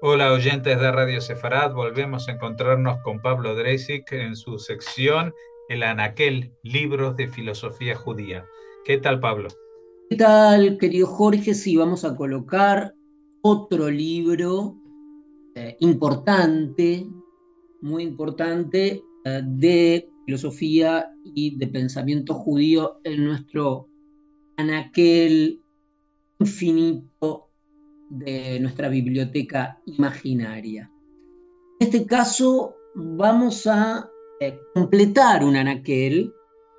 Hola oyentes de Radio Sefarad, volvemos a encontrarnos con Pablo Dreisig en su sección El Anaquel, libros de filosofía judía. ¿Qué tal, Pablo? ¿Qué tal, querido Jorge? Sí, vamos a colocar otro libro importante, muy importante, de filosofía y de pensamiento judío en nuestro anaquel infinito de nuestra biblioteca imaginaria. En este caso, vamos a completar un anaquel,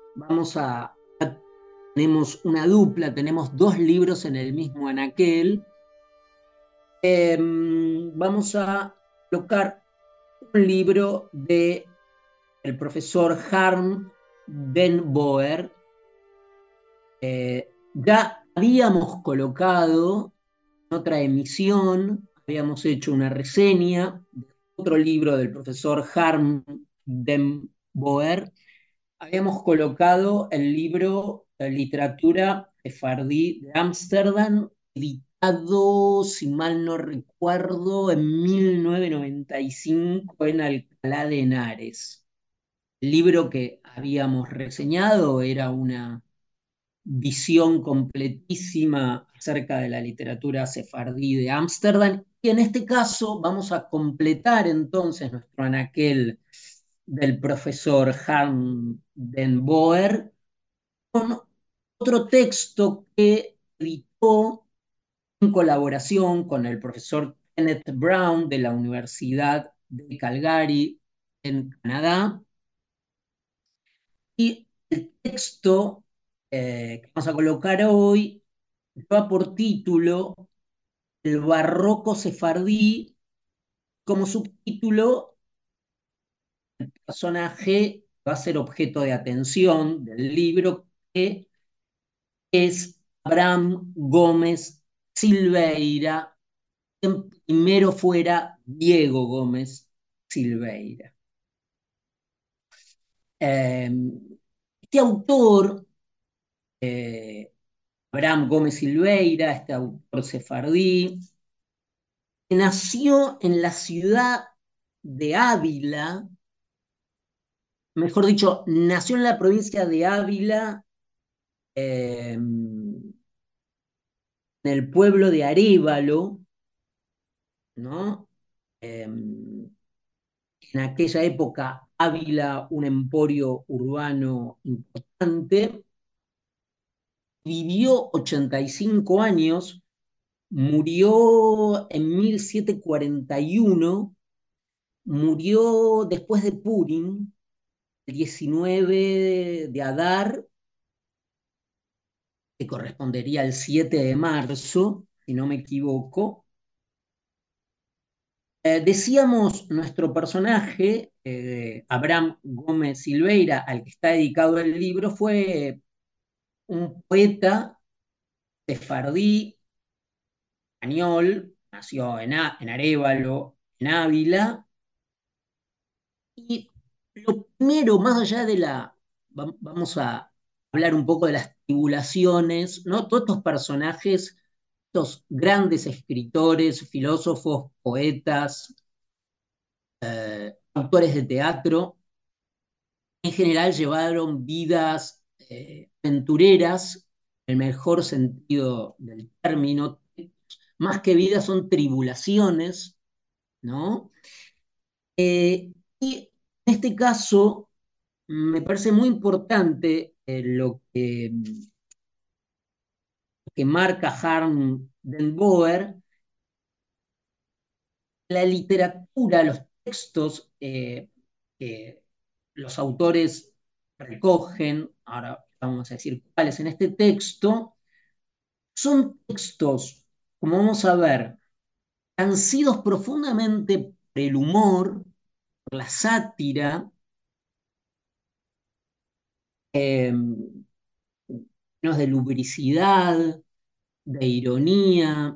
tenemos una dupla, tenemos dos libros en el mismo anaquel. Vamos a colocar un libro de el profesor Harm Ben Boer. Ya habíamos colocado en otra emisión, habíamos hecho una reseña de otro libro del profesor Harm Ben Boer. Habíamos colocado el libro Literatura Sefardí de Ámsterdam, editado, si mal no recuerdo, en 1995 en Alcalá de Henares. El libro que habíamos reseñado era una visión completísima acerca de la literatura sefardí de Ámsterdam. Y en este caso vamos a completar entonces nuestro anaquel del profesor Harm Den Boer con otro texto que editó en colaboración con el profesor Kenneth Brown de la Universidad de Calgary en Canadá. Y el texto que vamos a colocar hoy lleva por título El barroco sefardí, como subtítulo el personaje va a ser objeto de atención del libro, que es Abraham Gómez Silveira, quien primero fuera Diego Gómez Silveira. Eh, este autor, eh, Abraham Gómez Silveira, este autor sefardí, nació en la ciudad de Ávila, mejor dicho, nació en la provincia de Ávila, en el pueblo de Arévalo, ¿no? En aquella época, Ávila, un emporio urbano importante, vivió 85 años, murió en 1741, murió después de Purim, el 19 de Adar, que correspondería al 7 de marzo, si no me equivoco. Decíamos, nuestro personaje, Abraham Gómez Silveira, al que está dedicado el libro, fue un poeta sefardí español, nació en Arévalo, en Ávila, y lo primero, más allá de vamos a hablar un poco de las tribulaciones, ¿no? Todos estos personajes, estos grandes escritores, filósofos, poetas, autores de teatro, en general llevaron vidas aventureras, en el mejor sentido del término, más que vidas son tribulaciones, ¿no? Y en este caso me parece muy importante lo que marca Harm Den Boer, la literatura, los textos que los autores recogen, ahora vamos a decir cuáles en este texto, son textos, como vamos a ver, transidos profundamente por el humor, por la sátira, eh, llenos de lubricidad, de ironía,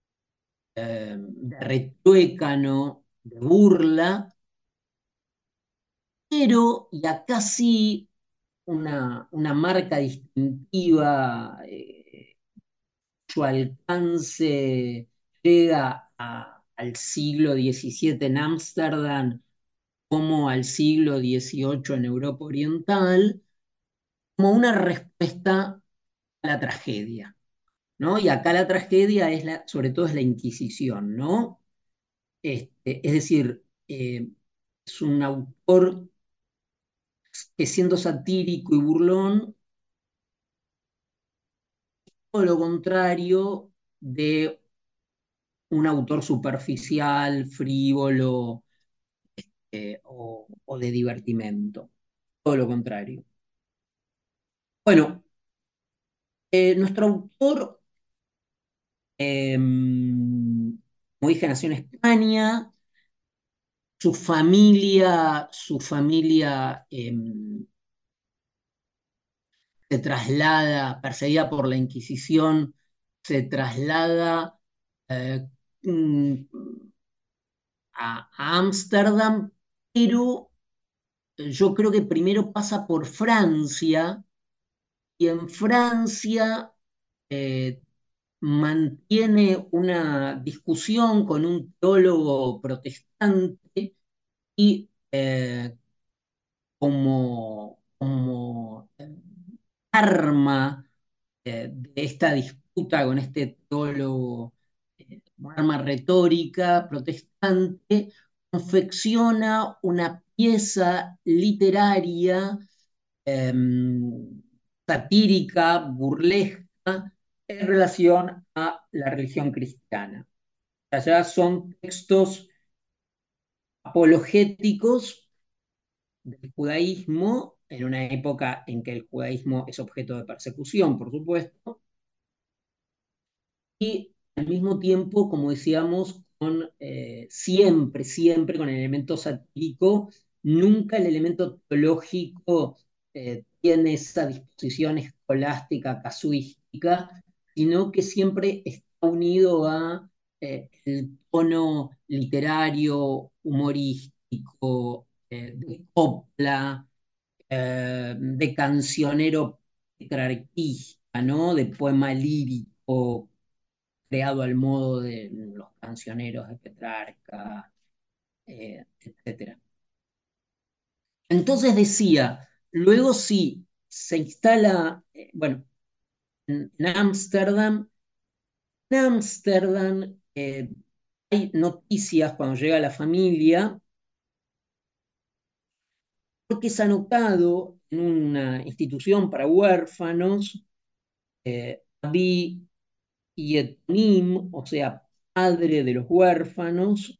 de retruécano, de burla, pero, y acá sí una marca distintiva, su alcance llega al siglo XVII en Ámsterdam como al siglo XVIII en Europa Oriental, como una respuesta a la tragedia, ¿no? Y acá la tragedia es sobre todo es la Inquisición, ¿no? Es decir, es un autor que siendo satírico y burlón, todo lo contrario de un autor superficial, frívolo, o de divertimento. Todo lo contrario. Bueno, nuestro autor, como dije, nació en España. Su familia se traslada, perseguida por la Inquisición, se traslada eh, mm, a Ámsterdam, pero yo creo que primero pasa por Francia y en Francia eh, mantiene una discusión con un teólogo protestante y como arma de esta disputa con este teólogo, como arma retórica protestante, confecciona una pieza literaria eh, satírica, burlesca, en relación a la religión cristiana. Allá son textos apologéticos del judaísmo, en una época en que el judaísmo es objeto de persecución, por supuesto, y al mismo tiempo, como decíamos, siempre con el elemento satírico, nunca el elemento teológico tiene esa disposición escolástica, casuística, sino que siempre está unido a el tono literario, humorístico, de copla, de cancionero petrarquista, ¿no? De poema lírico creado al modo de los cancioneros de Petrarca, etc. Entonces decía, luego sí, se instala, bueno, en Ámsterdam. En Ámsterdam hay noticias cuando llega la familia, porque es anotado en una institución para huérfanos, Abi Yetonim, o sea, padre de los huérfanos.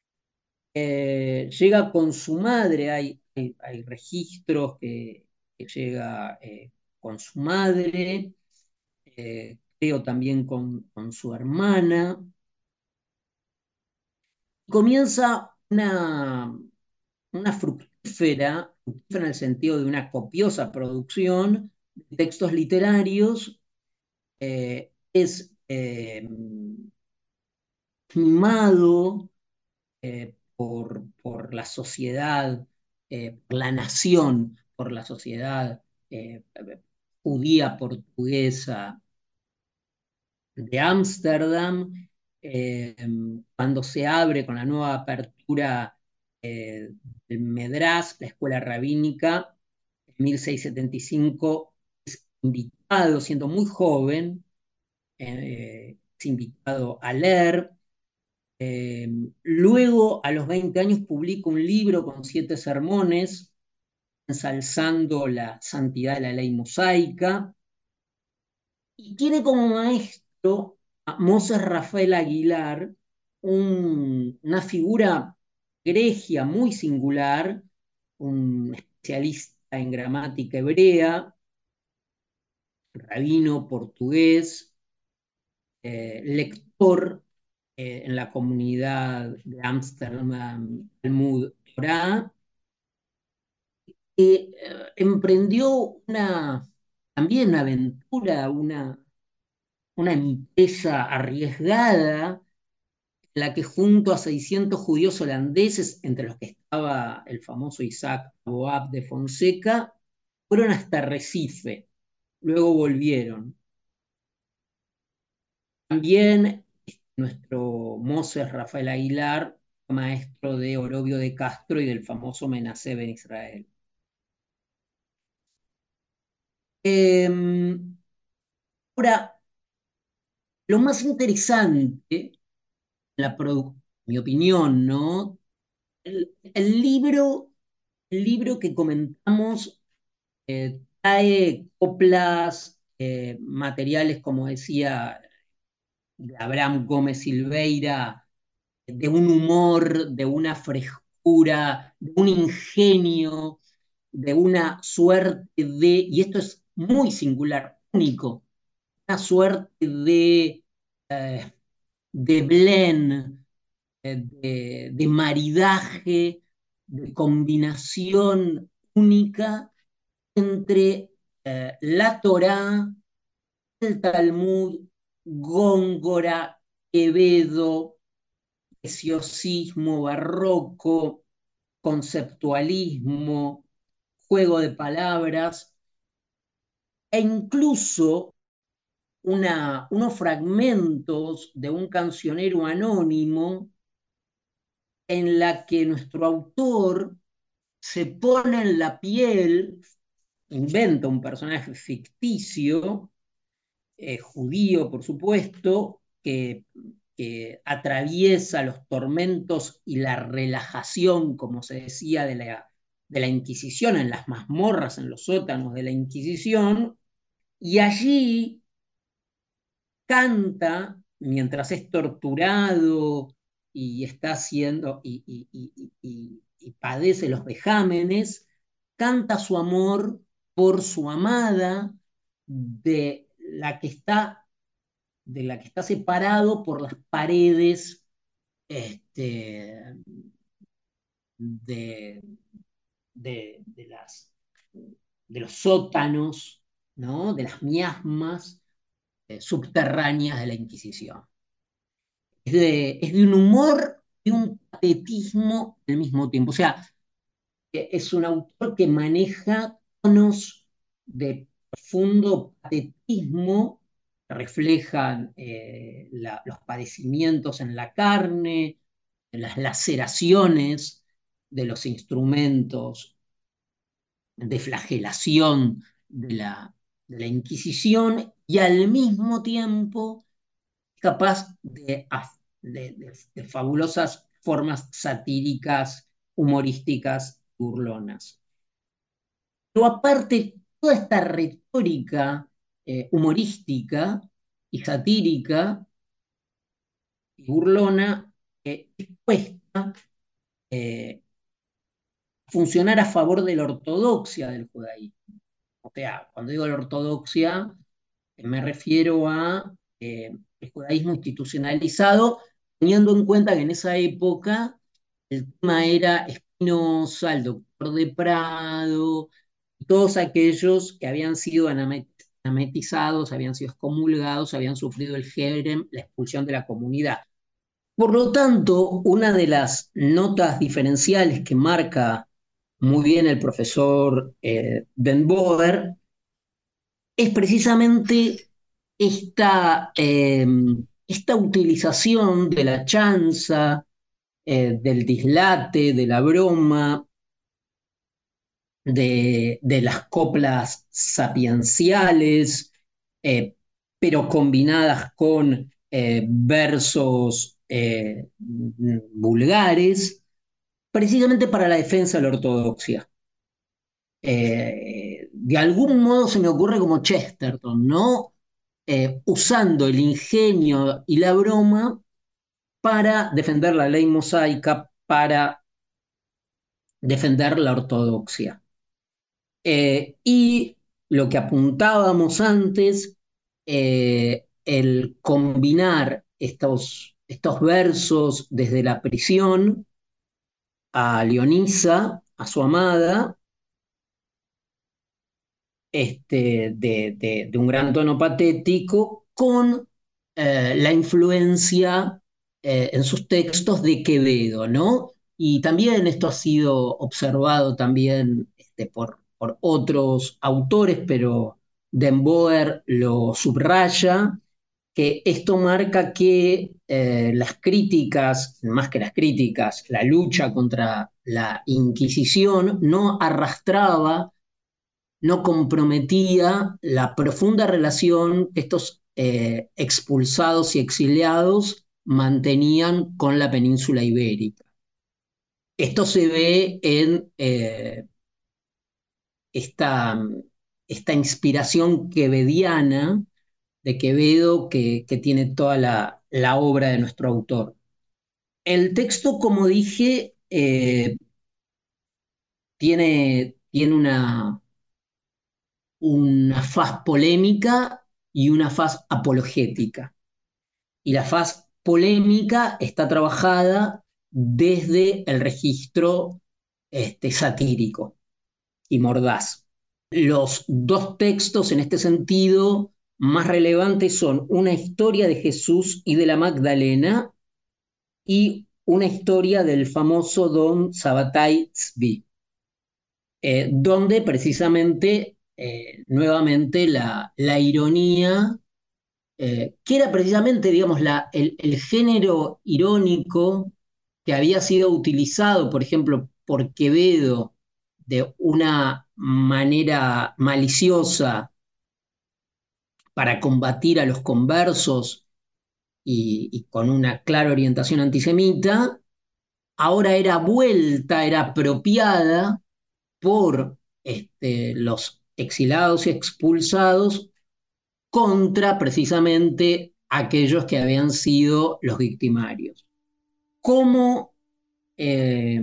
Llega con su madre, hay registros que llega con su madre, creo también con su hermana. Comienza una fructífera en el sentido de una copiosa producción de textos literarios. Es mimado por la sociedad, por la nación, por la sociedad judía portuguesa de Ámsterdam, eh, cuando se abre con la nueva apertura del Medrás, la escuela rabínica, en 1675, es invitado, siendo muy joven, es invitado a leer. Luego, a los 20 años, publica un libro con 7 sermones, ensalzando la santidad de la ley mosaica, y tiene como maestro a Moses Rafael Aguilar, una figura gregia muy singular, un especialista en gramática hebrea, rabino portugués, lector en la comunidad de Ámsterdam, Talmud Torah, emprendió también una aventura, una empresa arriesgada, en la que junto a 600 judíos holandeses, entre los que estaba el famoso Isaac Boab de Fonseca, fueron hasta Recife, luego volvieron. También nuestro Moses Rafael Aguilar, maestro de Orobio de Castro y del famoso Menacé Ben Israel. Eh, Ahora, lo más interesante, mi opinión, ¿no? El libro que comentamos trae coplas, materiales, como decía, de Abraham Gómez Silveira, de un humor, de una frescura, de un ingenio, de una suerte y esto es muy singular, único, una suerte eh, de blend, de maridaje, de combinación única entre la Torá, el Talmud, Góngora, Quevedo, preciosismo, barroco, conceptualismo, juego de palabras, e incluso unos fragmentos de un cancionero anónimo en la que nuestro autor se pone en la piel, inventa un personaje ficticio, judío, por supuesto, que atraviesa los tormentos y la relajación, como se decía, de la Inquisición, en las mazmorras, en los sótanos de la Inquisición, y allí canta mientras es torturado y está haciendo y padece los vejámenes, canta su amor por su amada, la que está, de la que está separado por las paredes, este, de, de de los sótanos, ¿no? De las miasmas subterráneas de la Inquisición. Es de un humor y un patetismo al mismo tiempo. O sea, es un autor que maneja tonos de profundo patetismo que reflejan los padecimientos en la carne, las laceraciones de los instrumentos de flagelación de la Inquisición, y al mismo tiempo capaz de fabulosas formas satíricas, humorísticas, burlonas. Pero aparte, toda esta retórica humorística y satírica y burlona es puesta eh, funcionar a favor de la ortodoxia del judaísmo. O sea, cuando digo la ortodoxia, me refiero a el judaísmo institucionalizado, teniendo en cuenta que en esa época el tema era Spinoza, el doctor de Prado, y todos aquellos que habían sido anametizados, habían sido excomulgados, habían sufrido el jerem, la expulsión de la comunidad. Por lo tanto, una de las notas diferenciales que marca muy bien el profesor Ben Boer es precisamente esta utilización de la chanza, del dislate, de la broma, de las coplas sapienciales, eh, pero combinadas con versos vulgares, precisamente para la defensa de la ortodoxia. De algún modo se me ocurre como Chesterton, ¿no? Usando el ingenio y la broma para defender la ley mosaica, para defender la ortodoxia. Y lo que apuntábamos antes, el combinar estos versos desde la prisión a Leonisa, a su amada, de un gran tono patético, con la influencia en sus textos de Quevedo, ¿no? Y también esto ha sido observado también por otros autores, pero Den Boer lo subraya, que esto marca que las críticas, más que las críticas, la lucha contra la Inquisición no arrastraba, no comprometía la profunda relación que estos expulsados y exiliados mantenían con la península ibérica. Esto se ve en esta, esta inspiración quevediana de Quevedo que tiene toda la obra de nuestro autor. El texto, como dije, tiene una faz polémica y una faz apologética. Y la faz polémica está trabajada desde el registro satírico y mordaz. Los dos textos en este sentido más relevantes son una historia de Jesús y de la Magdalena y una historia del famoso Don Sabbatai Tzvi, donde precisamente, nuevamente, la ironía, que era precisamente, digamos, el género irónico que había sido utilizado, por ejemplo, por Quevedo de una manera maliciosa para combatir a los conversos y con una clara orientación antisemita, ahora era apropiada por los exilados y expulsados contra precisamente aquellos que habían sido los victimarios. Como eh,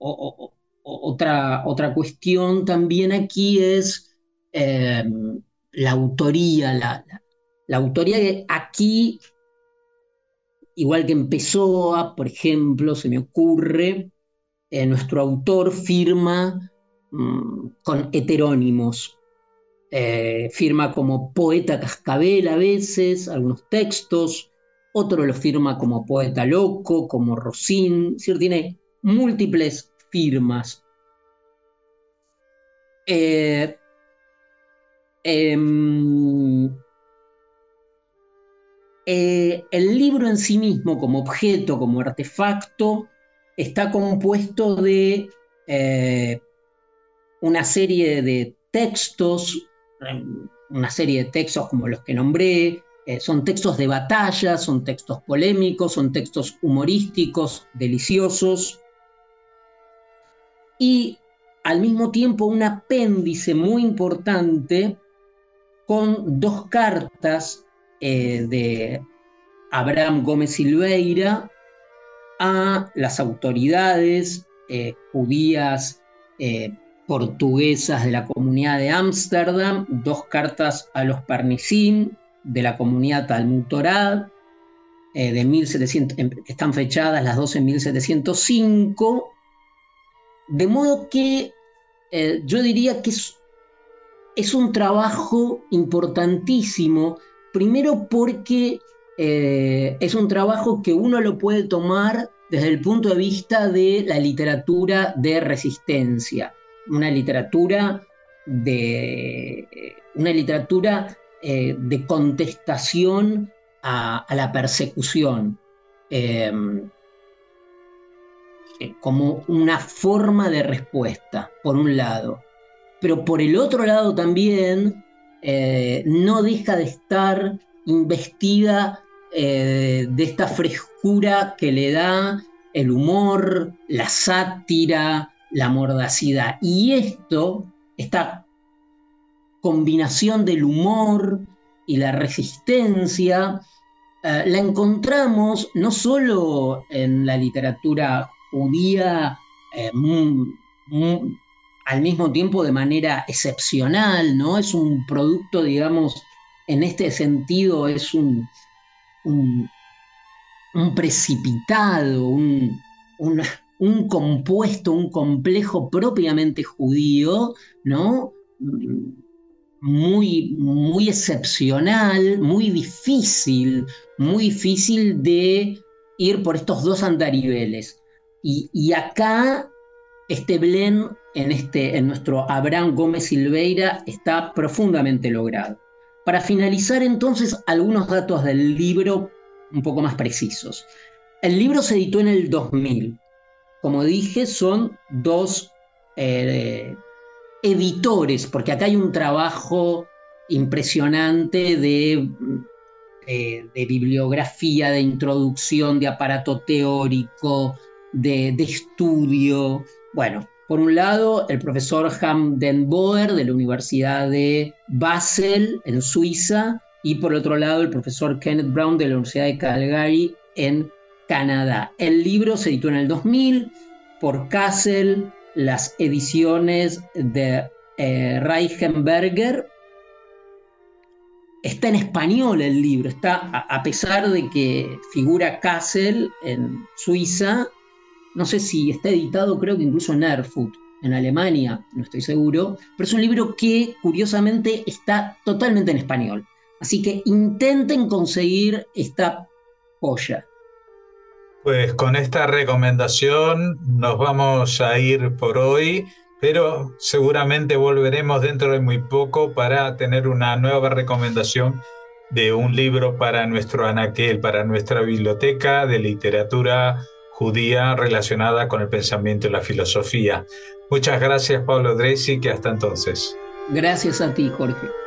otra cuestión también aquí es eh, la autoría. La autoría que aquí, igual que en Pessoa, por ejemplo, se me ocurre, nuestro autor firma con heterónimos. Firma como poeta cascabel a veces, algunos textos, otro lo firma como poeta loco, como Rosín, es decir, tiene múltiples firmas. Eh, em, el libro en sí mismo, como objeto, como artefacto, está compuesto de una serie de textos, una serie de textos como los que nombré, son textos de batalla, son textos polémicos, son textos humorísticos, deliciosos, y al mismo tiempo un apéndice muy importante con dos cartas de Abraham Gómez Silveira a las autoridades judías portuguesas de la comunidad de Ámsterdam, dos cartas a los Parnisim de la comunidad Talmud Torá, de 1700, están fechadas las dos en 1705, de modo que yo diría que es un trabajo importantísimo, primero porque es un trabajo que uno lo puede tomar desde el punto de vista de la literatura de resistencia, una literatura de contestación a la persecución, eh, como una forma de respuesta, por un lado. Pero por el otro lado también no deja de estar investida de esta frescura que le da el humor, la sátira, la mordacidad. Y esta combinación del humor y la resistencia, la encontramos no solo en la literatura judía, al mismo tiempo de manera excepcional, ¿no? Es un producto, digamos, en este sentido, es un, un precipitado, un compuesto, un complejo propiamente judío, ¿no? Muy excepcional, muy difícil de ir por estos dos andariveles. Y acá este blend en nuestro Abraham Gómez Silveira está profundamente logrado. Para finalizar entonces, algunos datos del libro un poco más precisos. El libro se editó en el 2000. Como dije, son dos eh, editores, porque acá hay un trabajo impresionante de bibliografía, de introducción, de aparato teórico, de estudio. Bueno, por un lado, el profesor Ham Den Boer de la Universidad de Basel, en Suiza, y por otro lado, el profesor Kenneth Brown de la Universidad de Calgary, en Canadá. El libro se editó en el 2000 por Cassel, las ediciones de Reichenberger. Está en español el libro, a pesar de que figura Kassel en Suiza, no sé si está editado, creo que incluso en Erfurt, en Alemania, no estoy seguro, pero es un libro que curiosamente está totalmente en español. Así que intenten conseguir esta joya. Pues con esta recomendación nos vamos a ir por hoy, pero seguramente volveremos dentro de muy poco para tener una nueva recomendación de un libro para nuestro anaquel, para nuestra biblioteca de literatura judía relacionada con el pensamiento y la filosofía. Muchas gracias, Pablo Dreisig, que hasta entonces. Gracias a ti, Jorge.